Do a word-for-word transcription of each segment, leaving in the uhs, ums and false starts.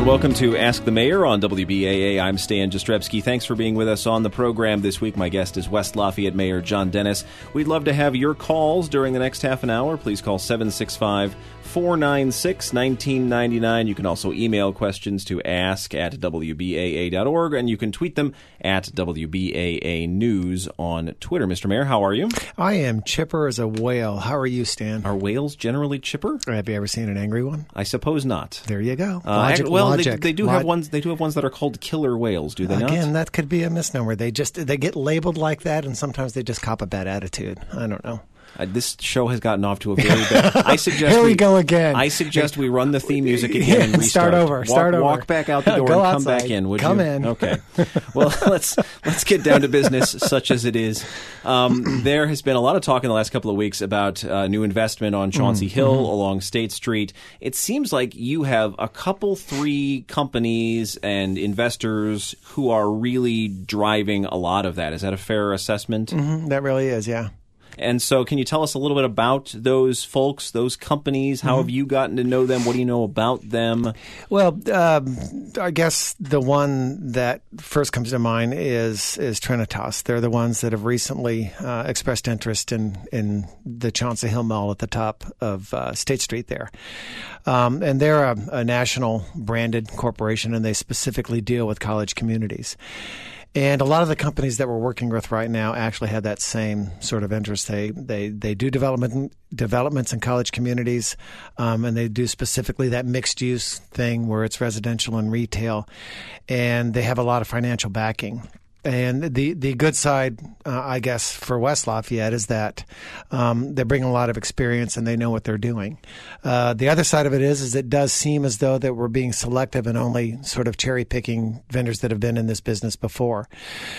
welcome to Ask the Mayor on W B A A. I'm Stan Jastrzebski. Thanks for being with us on the program this week. My guest is West Lafayette Mayor John Dennis. We'd love to have your calls during the next half an hour. Please call seven six five, four nine six, one nine nine nine. You can also email questions to ask at W B A A dot org, and you can tweet them at W B A A News on Twitter. Mister Mayor, how are you? I am chipper as a whale. How are you, Stan? Are whales generally chipper? Have you ever seen an angry one? I suppose not. There you go. Uh, logic, I, well, logic. They, they do Log- have ones. They do have ones that are called killer whales. Do they Again, not? Again, that could be a misnomer. They just they get labeled like that, and sometimes they just cop a bad attitude. I don't know. Uh, this show has gotten off to a very bad. I suggest Here we, we go again. I suggest we run the theme music again and restart. Start over. Walk, Start over. Walk back out the door Go and come outside. back in. Would come you? in. Okay. Well, let's let's get down to business, such as it is. Um, there has been a lot of talk in the last couple of weeks about uh, new investment on Chauncey mm, Hill mm-hmm. along State Street. It seems like you have a couple, three companies and investors who are really driving a lot of that. Is that a fair assessment? Mm-hmm. That really is, yeah. And so can you tell us a little bit about those folks, those companies? How mm-hmm. have you gotten to know them? What do you know about them? Well, um, I guess the one that first comes to mind is is Trinitas. They're the ones that have recently uh, expressed interest in, in the Chauncey Hill Mall at the top of uh, State Street there. Um, and they're a, a national branded corporation, and they specifically deal with college communities. And a lot of the companies that we're working with right now actually have that same sort of interest. They they they do development developments in college communities, um, and they do specifically that mixed use thing where it's residential and retail, and they have a lot of financial backing. And the, the good side, uh, I guess, for West Lafayette is that um, they bring a lot of experience and they know what they're doing. Uh, the other side of it is, is it does seem as though that we're being selective and only sort of cherry picking vendors that have been in this business before.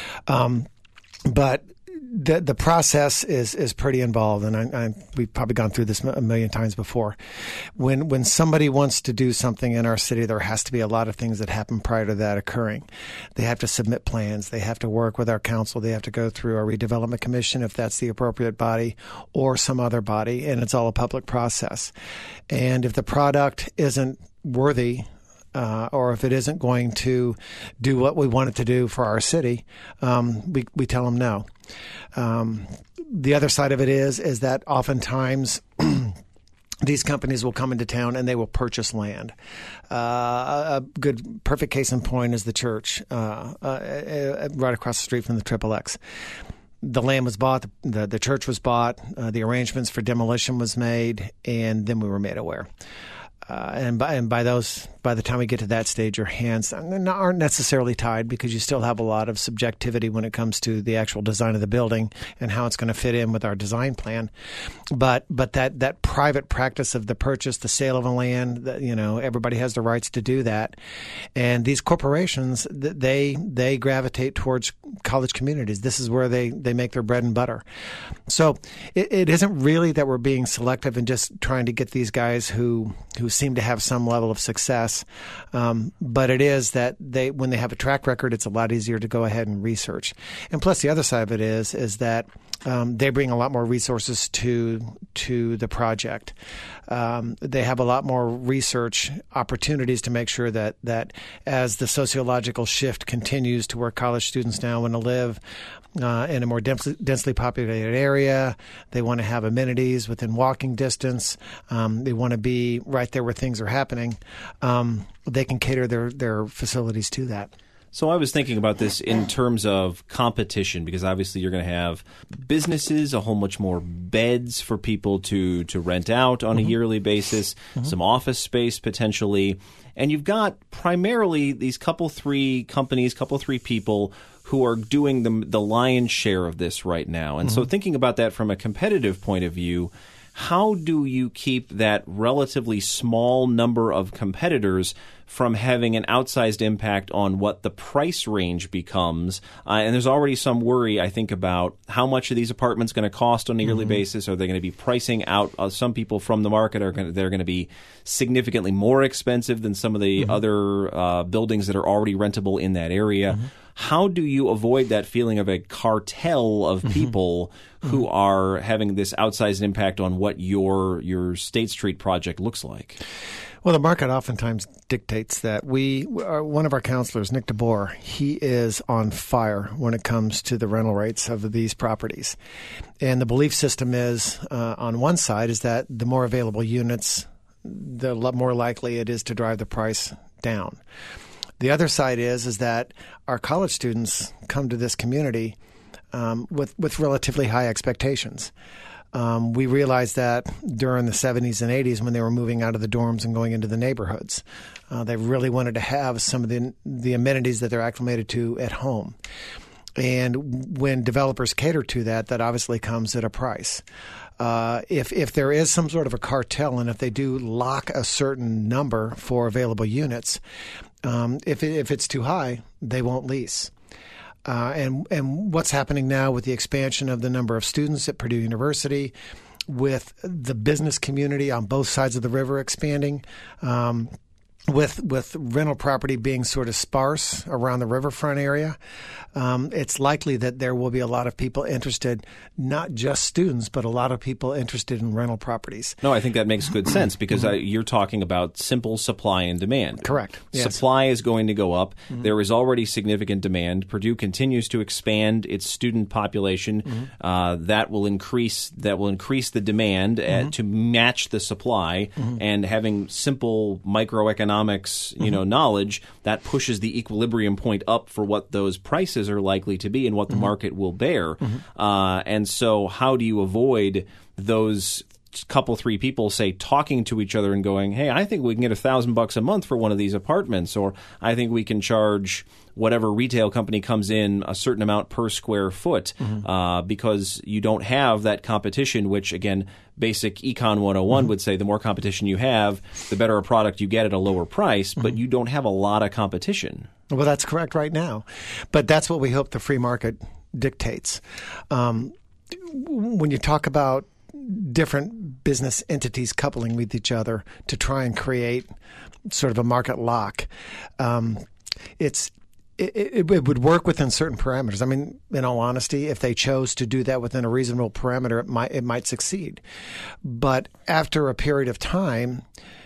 Um, but the the process is is pretty involved, and I, I, we've probably gone through this a million times before. When when somebody wants to do something in our city, there has to be a lot of things that happen prior to that occurring. They have to submit plans. They have to work with our council. They have to go through our redevelopment commission if that's the appropriate body, or some other body, and it's all a public process. And if the product isn't worthy, Uh, or if it isn't going to do what we want it to do for our city, um, we we tell them no. Um, the other side of it is is that oftentimes these companies will come into town and they will purchase land. Uh, a good, perfect case in point is the church uh, uh, right across the street from the Triple X. The land was bought, the, the church was bought, uh, the arrangements for demolition was made, and then we were made aware. Uh, and by and by those by the time we get to that stage, your hands aren't necessarily tied because you still have a lot of subjectivity when it comes to the actual design of the building and how it's going to fit in with our design plan. But but that, that private practice of the purchase, the sale of a land, that, you know, everybody has the rights to do that. And these corporations, they they gravitate towards college communities. This is where they, they make their bread and butter. So it, it isn't really that we're being selective and just trying to get these guys who who seem to have some level of success. Um, but it is that they, when they have a track record, it's a lot easier to go ahead and research. And plus the other side of it is, is that um, they bring a lot more resources to, to the project. Um, they have a lot more research opportunities to make sure that, that as the sociological shift continues to where college students now want to live uh, in a more densely, densely populated area, they want to have amenities within walking distance. Um, they want to be right there where things are happening. Um, they can cater their, their facilities to that. So I was thinking about this in terms of competition, because obviously you're going to have businesses, a whole much more beds for people to, to rent out on mm-hmm. a yearly basis, mm-hmm. some office space potentially. And you've got primarily these couple, three companies, couple, three people who are doing the, the lion's share of this right now. And mm-hmm. so thinking about that from a competitive point of view, how do you keep that relatively small number of competitors from having an outsized impact on what the price range becomes? Uh, and there's already some worry, I think, about how much are these apartments going to cost on a yearly mm-hmm. basis? Are they going to be pricing out uh, some people from the market? Are going to, they're going to be significantly more expensive than some of the mm-hmm. other uh, buildings that are already rentable in that area? Mm-hmm. How do you avoid that feeling of a cartel of people mm-hmm. who are having this outsized impact on what your your State Street project looks like? Well, the market oftentimes dictates that. We, our, one of our counselors, Nick DeBoer, he is on fire when it comes to the rental rates of these properties. And the belief system is, uh, on one side, is that the more available units, the more likely it is to drive the price down. The other side is, is that our college students come to this community um, with, with relatively high expectations. Um, we realized that during the seventies and eighties when they were moving out of the dorms and going into the neighborhoods. Uh, they really wanted to have some of the, the amenities that they're acclimated to at home. And when developers cater to that, that obviously comes at a price. Uh, if if there is some sort of a cartel and if they do lock a certain number for available units, um, if it, if it's too high, they won't lease. Uh, and and what's happening now with the expansion of the number of students at Purdue University, with the business community on both sides of the river expanding, um, with with rental property being sort of sparse around the riverfront area, um, it's likely that there will be a lot of people interested, not just students, but a lot of people interested in rental properties. No, I think that makes good sense because uh, you're talking about simple supply and demand. Correct. Yes. Supply is going to go up. Mm-hmm. There is already significant demand. Purdue continues to expand its student population. Mm-hmm. Uh, that will increase. That will increase the demand mm-hmm. uh, to match the supply. Mm-hmm. And having simple microeconomics, you mm-hmm. know, knowledge that pushes the equilibrium point up for what those prices are likely to be and what the mm-hmm. market will bear. Mm-hmm. Uh, and so, how do you avoid those couple, three people, say, talking to each other and going, hey, I think we can get a thousand bucks a month for one of these apartments, or I think we can charge whatever retail company comes in a certain amount per square foot, mm-hmm. uh, because you don't have that competition, which, again, basic Econ one oh one mm-hmm. would say the more competition you have, the better a product you get at a lower price, mm-hmm. but you don't have a lot of competition. Well, that's correct right now. But that's what we hope the free market dictates. Um, when you talk about different business entities coupling with each other to try and create sort of a market lock, um, it's it, it, it would work within certain parameters. I mean, in all honesty, if they chose to do that within a reasonable parameter, it might it might succeed. But after a period of time,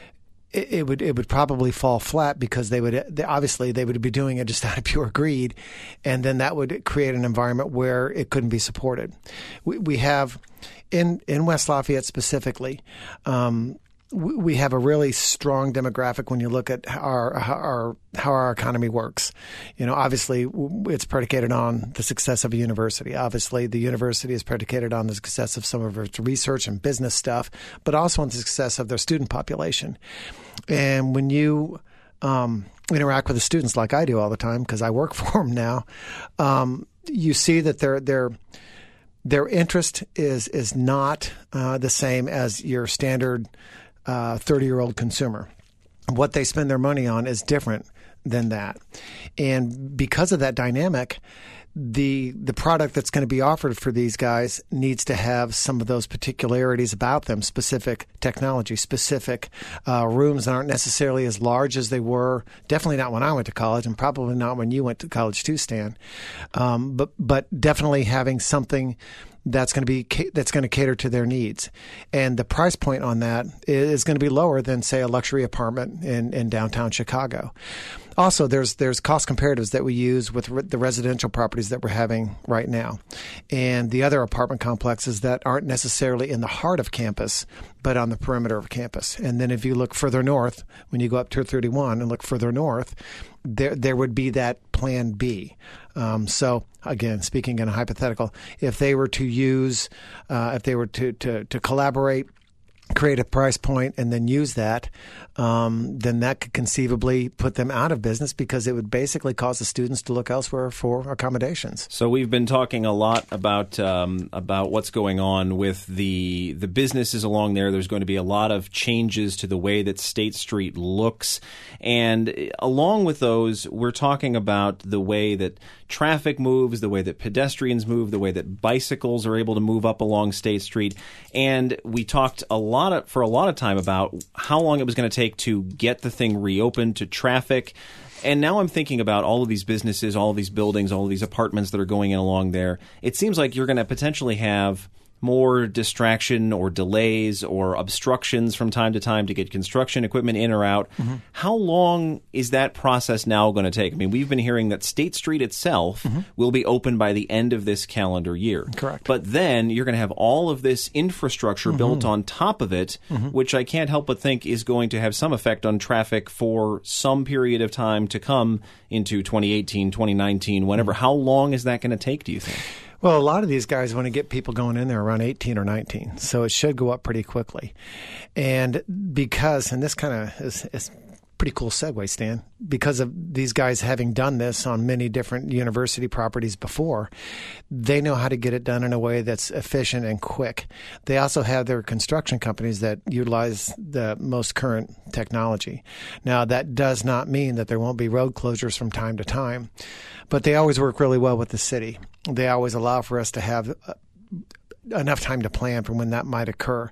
it, it would it would probably fall flat because they would they, obviously they would be doing it just out of pure greed, and then that would create an environment where it couldn't be supported. We, we have in in West Lafayette specifically. Um, We have a really strong demographic when you look at our, our how our economy works. You know, obviously, it's predicated on the success of a university. Obviously, the university is predicated on the success of some of its research and business stuff, but also on the success of their student population. And when you um, interact with the students, like I do all the time because I work for them now, um, you see that they're they're their interest is is not uh, the same as your standard Uh, thirty-year-old consumer. What they spend their money on is different than that. And because of that dynamic, the the product that's going to be offered for these guys needs to have some of those particularities about them, specific technology, specific uh, rooms that aren't necessarily as large as they were, definitely not when I went to college and probably not when you went to college too, Stan. Um, but, but definitely having something that's going to be that's going to cater to their needs, and the price point on that is going to be lower than, say, a luxury apartment in, in downtown Chicago. Also, there's there's cost comparatives that we use with re- the residential properties that we're having right now, and the other apartment complexes that aren't necessarily in the heart of campus, but on the perimeter of campus. And then if you look further north, when you go up to thirty-one and look further north, there there would be that plan B. Um, so again, speaking in a hypothetical, if they were to use, uh, if they were to, to, to collaborate, create a price point, and then use that, um, then that could conceivably put them out of business because it would basically cause the students to look elsewhere for accommodations. So we've been talking a lot about um, about what's going on with the the businesses along there. There's going to be a lot of changes to the way that State Street looks. And along with those, we're talking about the way that traffic moves, the way that pedestrians move, the way that bicycles are able to move up along State Street. And we talked a lot of, for a lot of time about how long it was going to take to get the thing reopened to traffic. And now I'm thinking about all of these businesses, all of these buildings, all of these apartments that are going in along there. It seems like you're going to potentially have more distraction or delays or obstructions from time to time to get construction equipment in or out. Mm-hmm. How long is that process now going to take? I mean, we've been hearing that State Street itself mm-hmm. will be open by the end of this calendar year. Correct. But then you're going to have all of this infrastructure mm-hmm. built on top of it, mm-hmm. which I can't help but think is going to have some effect on traffic for some period of time to come into twenty eighteen, twenty nineteen, whenever. Mm-hmm. How long is that going to take, do you think? Well, a lot of these guys want to get people going in there around eighteen or nineteen, so it should go up pretty quickly. And because, and this kind of is, is pretty cool segue, Stan, because of these guys having done this on many different university properties before, they know how to get it done in a way that's efficient and quick. They also have their construction companies that utilize the most current technology. Now, that does not mean that there won't be road closures from time to time, but they always work really well with the city. They always allow for us to have uh, enough time to plan for when that might occur.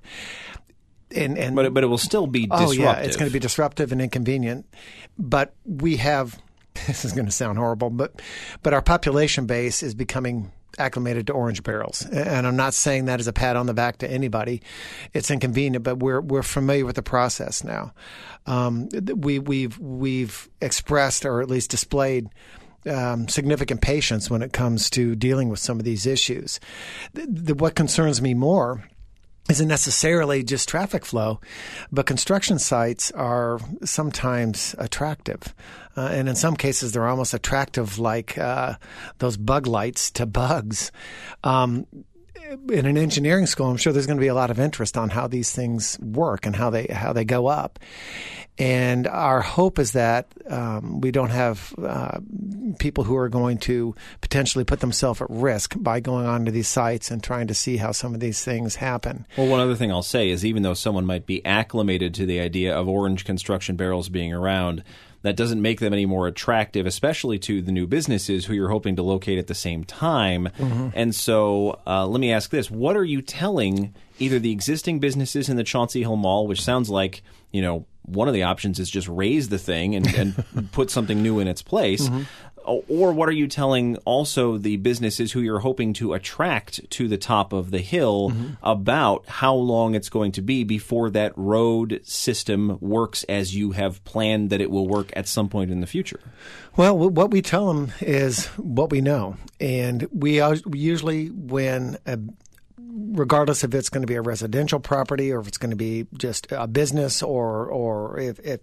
And, and but, it, but it will still be disruptive. Oh, yeah, it's going to be disruptive and inconvenient. But we have, this is going to sound horrible, but but our population base is becoming acclimated to orange barrels. And I'm not saying that as a pat on the back to anybody. It's inconvenient, but we're we're familiar with the process now. Um, we, we've we've expressed or at least displayed Um, significant patience when it comes to dealing with some of these issues. The, the, what concerns me more isn't necessarily just traffic flow, but construction sites are sometimes attractive. Uh, and in some cases, they're almost attractive like uh, those bug lights to bugs. Um, in an engineering school, I'm sure there's going to be a lot of interest on how these things work and how they how they go up. And our hope is that um, we don't have uh, people who are going to potentially put themselves at risk by going onto these sites and trying to see how some of these things happen. Well, one other thing I'll say is even though someone might be acclimated to the idea of orange construction barrels being around, that doesn't make them any more attractive, especially to the new businesses who you're hoping to locate at the same time. Mm-hmm. And so uh, let me ask this. What are you telling either the existing businesses in the Chauncey Hill Mall, which sounds like, you know, one of the options is just raise the thing and, and put something new in its place. Mm-hmm. Or what are you telling also the businesses who you're hoping to attract to the top of the hill mm-hmm. about how long it's going to be before that road system works as you have planned that it will work at some point in the future? Well, what we tell them is what we know. And we usually, when a regardless if it's going to be a residential property or if it's going to be just a business or or if, if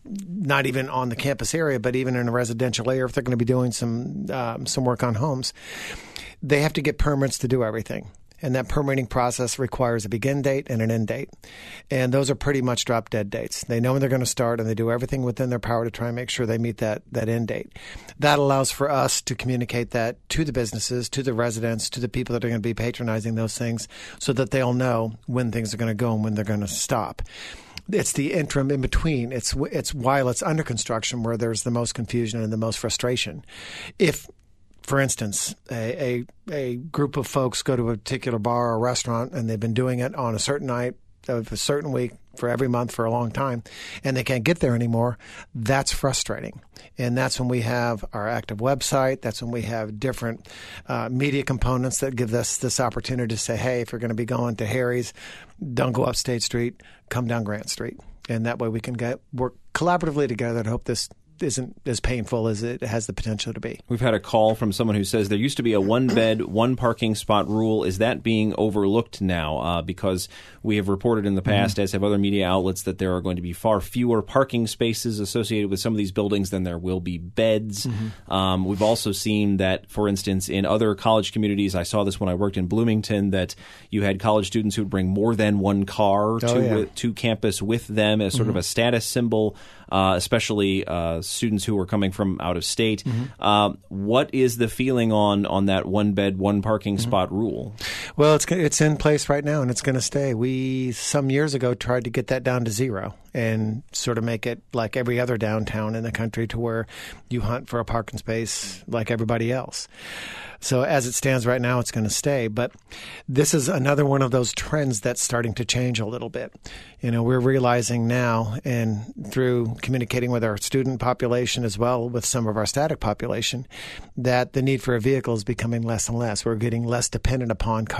not even on the campus area, but even in a residential area, if they're going to be doing some um, some work on homes, they have to get permits to do everything. And that permitting process requires a begin date and an end date. And those are pretty much drop dead dates. They know when they're going to start, and they do everything within their power to try and make sure they meet that, that end date. That allows for us to communicate that to the businesses, to the residents, to the people that are going to be patronizing those things so that they'll know when things are going to go and when they're going to stop. It's the interim in between. It's it's while it's under construction where there's the most confusion and the most frustration. If For instance, a, a a group of folks go to a particular bar or restaurant and they've been doing it on a certain night of a certain week for every month for a long time, and they can't get there anymore. That's frustrating. And that's when we have our active website. That's when we have different uh, media components that give us this opportunity to say, hey, if you're going to be going to Harry's, don't go up State Street, come down Grant Street. And that way we can get work collaboratively together to hope this isn't as painful as it has the potential to be. We've had a call from someone who says there used to be a one-bed, one-parking spot rule. Is that being overlooked now? Uh, because we have reported in the past, mm-hmm. as have other media outlets, that there are going to be far fewer parking spaces associated with some of these buildings than there will be beds. Mm-hmm. Um, we've also seen that, for instance, in other college communities, I saw this when I worked in Bloomington, that you had college students who would bring more than one car oh, to, yeah. to campus with them as sort mm-hmm. of a status symbol. Uh, especially uh, students who are coming from out of state. Mm-hmm. Um, what is the feeling on, on that one bed, one parking mm-hmm. spot rule? Well, it's it's in place right now, and it's going to stay. We, some years ago, tried to get that down to zero and sort of make it like every other downtown in the country to where you hunt for a parking space like everybody else. So as it stands right now, it's going to stay. But this is another one of those trends that's starting to change a little bit. You know, we're realizing now, and through communicating with our student population as well with some of our static population, that the need for a vehicle is becoming less and less. We're getting less dependent upon cars.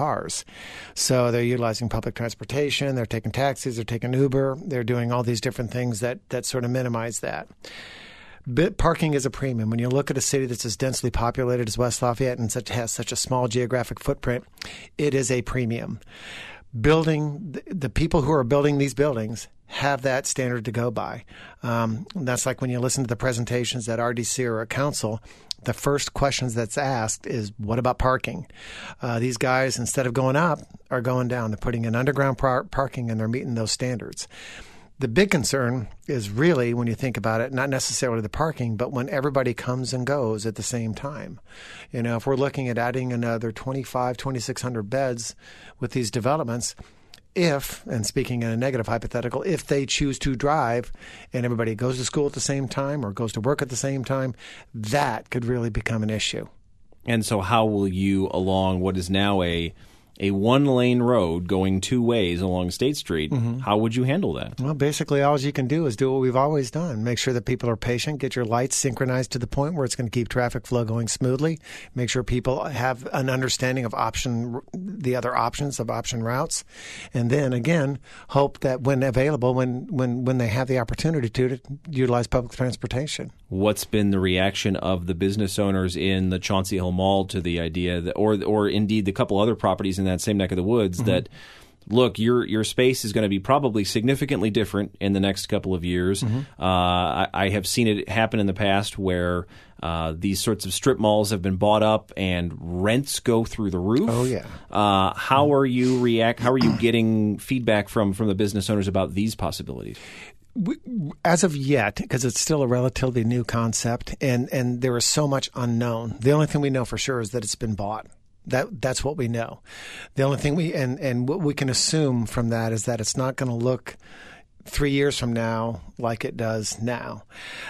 cars. So they're utilizing public transportation, they're taking taxis, they're taking Uber, they're doing all these different things that, that sort of minimize that. Bit parking is a premium. When you look at a city that's as densely populated as West Lafayette and such has such a small geographic footprint, it is a premium. Building the people who are building these buildings have that standard to go by. Um, that's like when you listen to the presentations at R D C or at council, the first questions that's asked is, what about parking? Uh, these guys, instead of going up, are going down. They're putting in underground par- parking and they're meeting those standards. The big concern is really, when you think about it, not necessarily the parking, but when everybody comes and goes at the same time. You know, if we're looking at adding another twenty-five, twenty-six hundred beds with these developments, if, and speaking in a negative hypothetical, if they choose to drive and everybody goes to school at the same time or goes to work at the same time, that could really become an issue. And so how will you, along what is now a a one-lane road going two ways along State Street, mm-hmm. how would you handle that? Well, basically all you can do is do what we've always done. Make sure that people are patient, get your lights synchronized to the point where it's going to keep traffic flow going smoothly, make sure people have an understanding of option, the other options of option routes, and then, again, hope that when available, when, when, when they have the opportunity to, to utilize public transportation. What's been the reaction of the business owners in the Chauncey Hill Mall to the idea that, or or indeed the couple other properties in that same neck of the woods, mm-hmm. that, look, your your space is going to be probably significantly different in the next couple of years. Mm-hmm. Uh, I, I have seen it happen in the past where uh, these sorts of strip malls have been bought up and rents go through the roof. Oh yeah. Uh, how are you react? How are you getting feedback from from the business owners about these possibilities? As of yet, because it's still a relatively new concept, and, and there is so much unknown. The only thing we know for sure is that it's been bought. That that's what we know. The only thing we and, and what we can assume from that is that it's not going to look three years from now like it does now.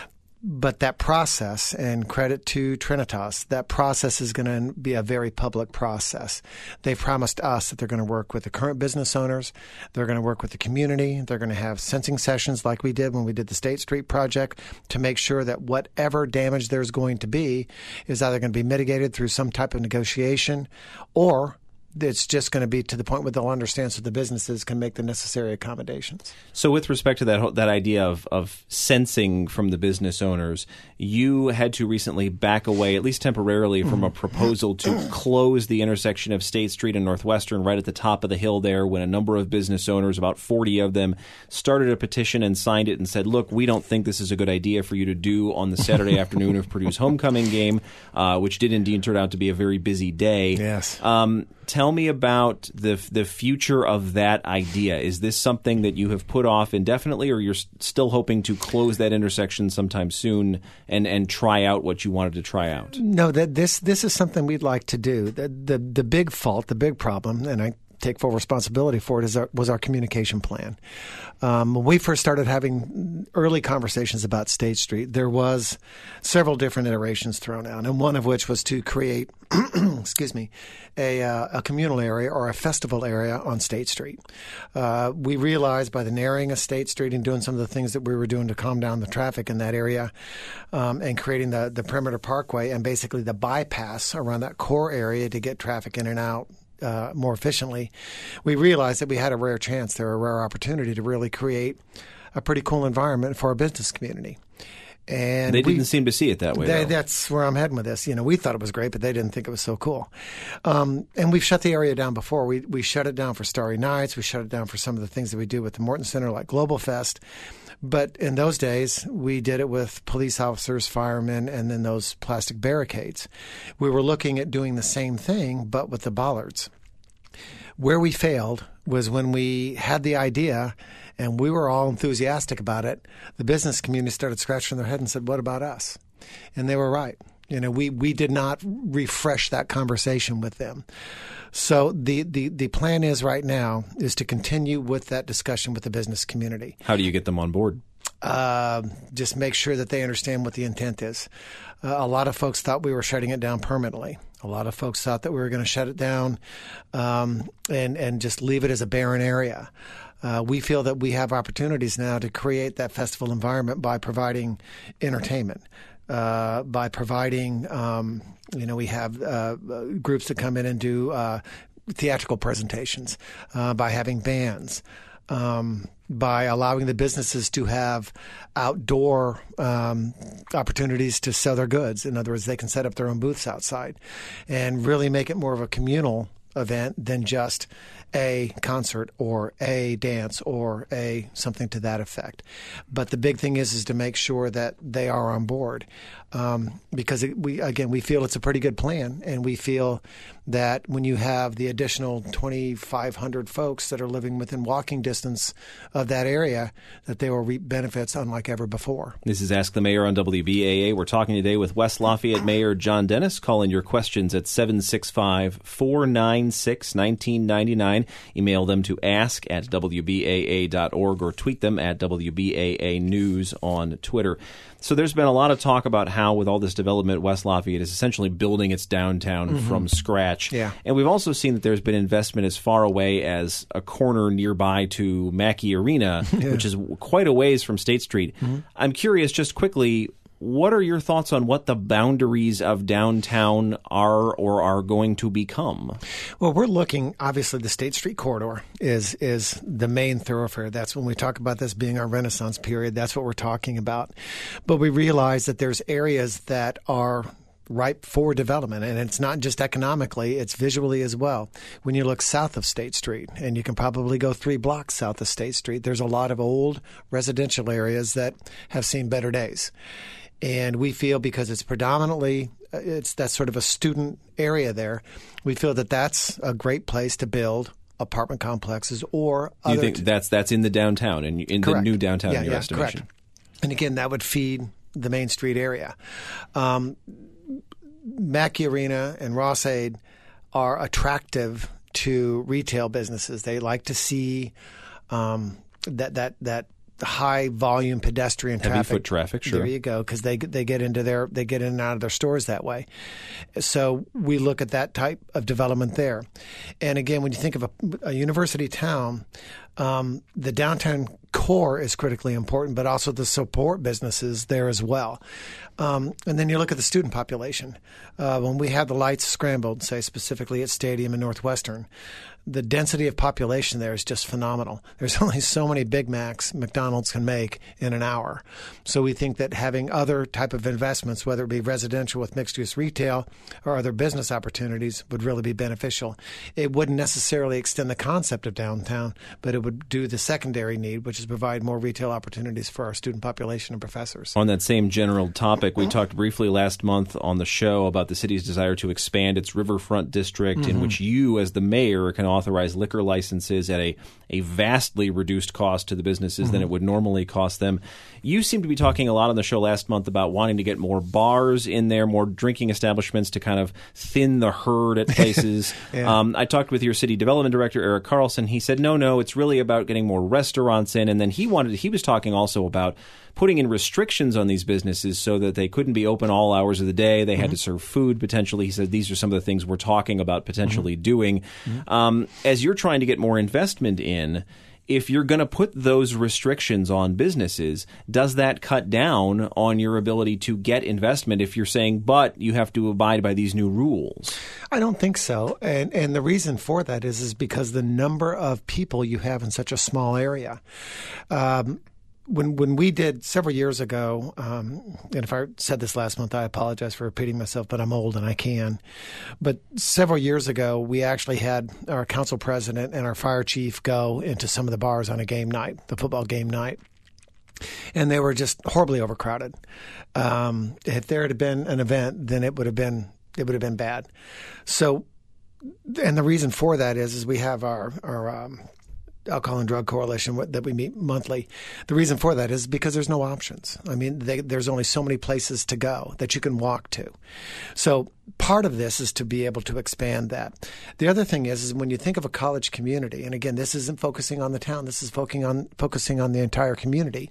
But that process, and credit to Trinitas, that process is going to be a very public process. They've promised us that they're going to work with the current business owners. They're going to work with the community. They're going to have sensing sessions like we did when we did the State Street project to make sure that whatever damage there's going to be is either going to be mitigated through some type of negotiation, or it's just going to be to the point where they'll understand so the businesses can make the necessary accommodations. So with respect to that that idea of, of sensing from the business owners, you had to recently back away, at least temporarily, from a proposal to close the intersection of State Street and Northwestern right at the top of the hill there, when a number of business owners, about forty of them, started a petition and signed it and said, look, we don't think this is a good idea for you to do on the Saturday afternoon of Purdue's homecoming game, uh, which did indeed turn out to be a very busy day. Yes. Um, Tell me about the the future of that idea. Is this something that you have put off indefinitely, or you're still hoping to close that intersection sometime soon and, and try out what you wanted to try out? No, that this this is something we'd like to do. The the, the big fault, the big problem, and I take full responsibility for it, is our, was our communication plan. Um, when we first started having early conversations about State Street, there was several different iterations thrown out, and one of which was to create, excuse me, a, uh, a communal area or a festival area on State Street. Uh, we realized by the narrowing of State Street and doing some of the things that we were doing to calm down the traffic in that area, um, and creating the, the perimeter parkway and basically the bypass around that core area to get traffic in and out Uh, more efficiently, we realized that we had a rare chance there, a rare opportunity to really create a pretty cool environment for our business community. And they we, didn't seem to see it that way. They, that's where I'm heading with this. You know, we thought it was great, but they didn't think it was so cool. Um, and we've shut the area down before. We we shut it down for Starry Nights. We shut it down for some of the things that we do with the Morton Center, like Global Fest. But in those days, we did it with police officers, firemen, and then those plastic barricades. We were looking at doing the same thing, but with the bollards. Where we failed was when we had the idea and we were all enthusiastic about it. The business community started scratching their head and said, what about us? And they were right. You know, we, we did not refresh that conversation with them. So the, the, the plan is right now is to continue with that discussion with the business community. How do you get them on board? Uh, just make sure that they understand what the intent is. Uh, a lot of folks thought we were shutting it down permanently. A lot of folks thought that we were going to shut it down um, and, and just leave it as a barren area. Uh, we feel that we have opportunities now to create that festival environment by providing entertainment, uh, by providing, um, you know, we have uh, groups that come in and do uh, theatrical presentations, uh, by having bands, um, by allowing the businesses to have outdoor um, opportunities to sell their goods. In other words, they can set up their own booths outside and really make it more of a communal event than just a concert or a dance or a something to that effect. But the big thing is is to make sure that they are on board, um, because it, we again we feel it's a pretty good plan, and we feel that when you have the additional twenty-five hundred folks that are living within walking distance of that area, that they will reap benefits unlike ever before. This is Ask the Mayor on W B A A. We're talking today with West Lafayette Mayor John Dennis. Call in your questions at seven six five, four nine six, one nine nine nine. Email them to ask at W B A A dot org or tweet them at W B A A News on Twitter. So there's been a lot of talk about how, with all this development, West Lafayette is essentially building its downtown mm-hmm. from scratch. Yeah. And we've also seen that there's been investment as far away as a corner nearby to Mackey Arena, yeah. which is quite a ways from State Street. Mm-hmm. I'm curious, just quickly, what are your thoughts on what the boundaries of downtown are or are going to become? Well, we're looking, obviously, the State Street corridor is is the main thoroughfare. That's when we talk about this being our Renaissance period. That's what we're talking about. But we realize that there's areas that are ripe for development, and it's not just economically, it's visually as well. When you look south of State Street, and you can probably go three blocks south of State Street, there's a lot of old residential areas that have seen better days. And we feel, because it's predominantly, it's that sort of a student area there, we feel that that's a great place to build apartment complexes or other. You think that's that's in the downtown, and in, in the new downtown yeah, in your yeah, estimation? Correct. And again, that would feed the Main Street area. Um, Mackey Arena and Ross-Ade are attractive to retail businesses. They like to see um, that that that. high volume pedestrian Heavy traffic. foot traffic, sure. There you go, because they they get into their they get in and out of their stores that way. So we look at that type of development there. And again, when you think of a, a university town, um, the downtown core is critically important, but also the support businesses there as well. Um, and then you look at the student population. Uh, when we have the lights scrambled, say specifically at Stadium and Northwestern, the density of population there is just phenomenal. There's only so many Big Macs McDonald's can make in an hour. So we think that having other type of investments, whether it be residential with mixed-use retail or other business opportunities, would really be beneficial. It wouldn't necessarily extend the concept of downtown, but it would do the secondary need, which is provide more retail opportunities for our student population and professors. On that same general topic, we talked briefly last month on the show about the city's desire to expand its riverfront district, mm-hmm. in which you, as the mayor, can authorize liquor licenses at a, a vastly reduced cost to the businesses mm-hmm. than it would normally cost them. You seem to be talking a lot on the show last month about wanting to get more bars in there, more drinking establishments to kind of thin the herd at places. yeah. um, I talked with your city development director, Eric Carlson. He said, no, no, it's really about getting more restaurants in. And then he wanted, he was talking also about putting in restrictions on these businesses so that they couldn't be open all hours of the day. They had mm-hmm. to serve food potentially. He said these are some of the things we're talking about potentially mm-hmm. doing. Mm-hmm. Um, as you're trying to get more investment in, if you're going to put those restrictions on businesses, does that cut down on your ability to get investment if you're saying, but you have to abide by these new rules? I don't think so. And and the reason for that is, is because the number of people you have in such a small area. Um When when we did several years ago, um, and if I said this last month, I apologize for repeating myself, but I'm old and I can. But several years ago, we actually had our council president and our fire chief go into some of the bars on a game night, the football game night. And they were just horribly overcrowded. Um, if there had been an event, then it would have been it would have been bad. So, and the reason for that is, is we have our our um, Alcohol and Drug Coalition that we meet monthly. The reason for that is because there's no options. I mean, they, there's only so many places to go that you can walk to. So part of this is to be able to expand that. The other thing is, is when you think of a college community, and again, this isn't focusing on the town, this is focusing on focusing on the entire community.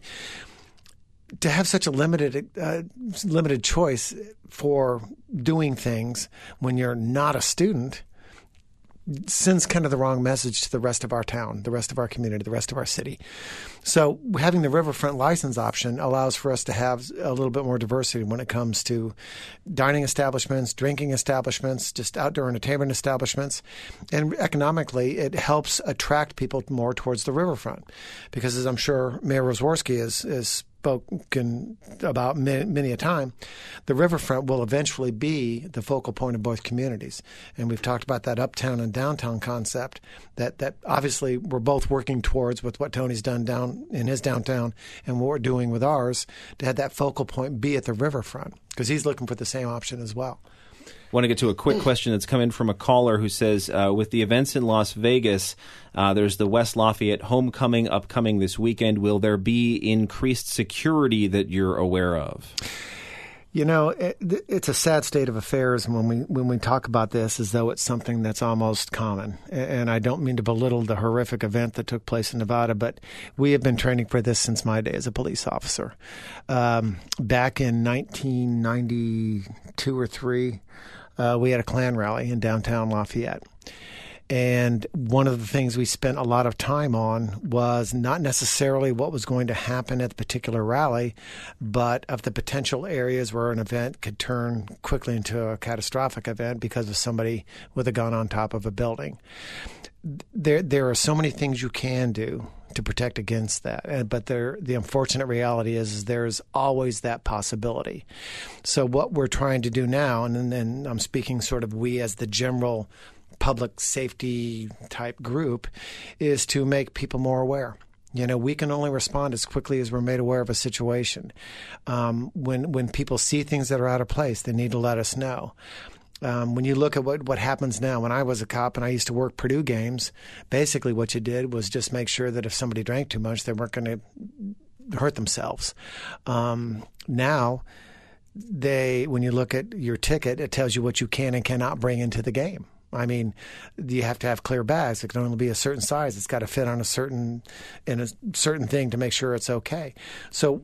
To have such a limited uh, limited choice for doing things when you're not a student sends kind of the wrong message to the rest of our town, the rest of our community, the rest of our city. So having the riverfront license option allows for us to have a little bit more diversity when it comes to dining establishments, drinking establishments, just outdoor entertainment establishments. And economically, it helps attract people more towards the riverfront because, as I'm sure Mayor Rosworski is, is spoken about many, many a time, the riverfront will eventually be the focal point of both communities. And we've talked about that uptown and downtown concept that, that obviously we're both working towards with what Tony's done down in his downtown and what we're doing with ours to have that focal point be at the riverfront because he's looking for the same option as well. I want to get to a quick question that's come in from a caller who says, uh, with the events in Las Vegas, uh, there's the West Lafayette Homecoming upcoming this weekend. Will there be increased security that you're aware of? You know, it, it's a sad state of affairs when we when we talk about this as though it's something that's almost common. And I don't mean to belittle the horrific event that took place in Nevada, but we have been training for this since my day as a police officer. Um, back in nineteen ninety-two or three, uh, we had a Klan rally in downtown Lafayette. And one of the things we spent a lot of time on was not necessarily what was going to happen at the particular rally, but of the potential areas where an event could turn quickly into a catastrophic event because of somebody with a gun on top of a building. There, there are so many things you can do to protect against that. But there, the unfortunate reality is, is there's always that possibility. So what we're trying to do now, and then I'm speaking sort of we as the general public safety type group, is to make people more aware. You know, we can only respond as quickly as we're made aware of a situation. Um, when when people see things that are out of place, they need to let us know. Um, when you look at what, what happens now, when I was a cop and I used to work Purdue games, basically what you did was just make sure that if somebody drank too much, they weren't going to hurt themselves. Um, now, they when you look at your ticket, it tells you what you can and cannot bring into the game. I mean, you have to have clear bags. It can only be a certain size. It's got to fit on a certain in a certain thing to make sure it's okay. So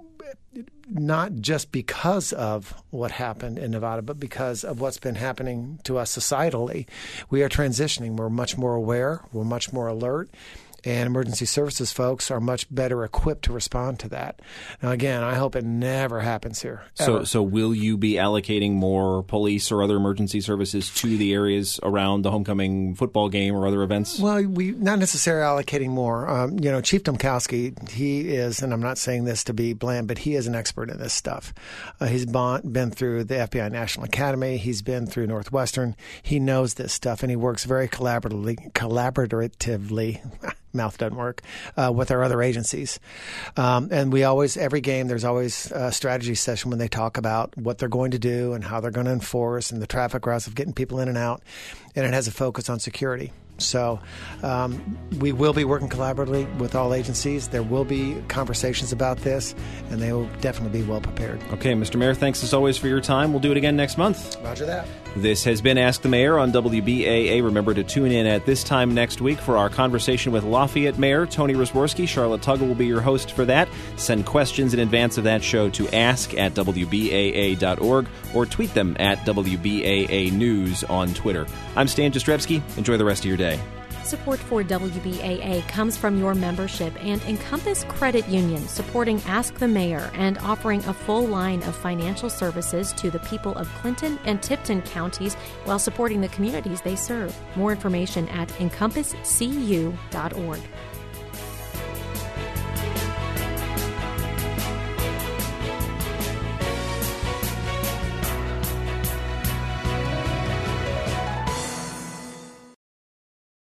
not just because of what happened in Nevada, but because of what's been happening to us societally, we are transitioning. We're much more aware. We're much more alert. And emergency services folks are much better equipped to respond to that. Now, again, I hope it never happens here. So, so will you be allocating more police or other emergency services to the areas around the homecoming football game or other events? Well, we not necessarily allocating more. Um, you know, Chief Domkowski, he is, and I'm not saying this to be bland, but he is an expert in this stuff. Uh, he's been through the F B I National Academy. He's been through Northwestern. He knows this stuff, and he works very collaboratively. collaboratively mouth doesn't work, uh, with our other agencies. Um, and we always, every game, there's always a strategy session when they talk about what they're going to do and how they're going to enforce and the traffic routes of getting people in and out. And it has a focus on security. So um, we will be working collaboratively with all agencies. There will be conversations about this, and they will definitely be well prepared. Okay, Mister Mayor, thanks as always for your time. We'll do it again next month. Roger that. This has been Ask the Mayor on W B A A. Remember to tune in at this time next week for our conversation with Lafayette Mayor Tony Rosworski. Charlotte Tuggle will be your host for that. Send questions in advance of that show to ask at W B A A dot org or tweet them at W B A A News on Twitter. I'm Stan Jastrzebski. Enjoy the rest of your day. Support for W B A A comes from your membership and Encompass Credit Union, supporting Ask the Mayor and offering a full line of financial services to the people of Clinton and Tipton counties while supporting the communities they serve. More information at encompass c u dot org.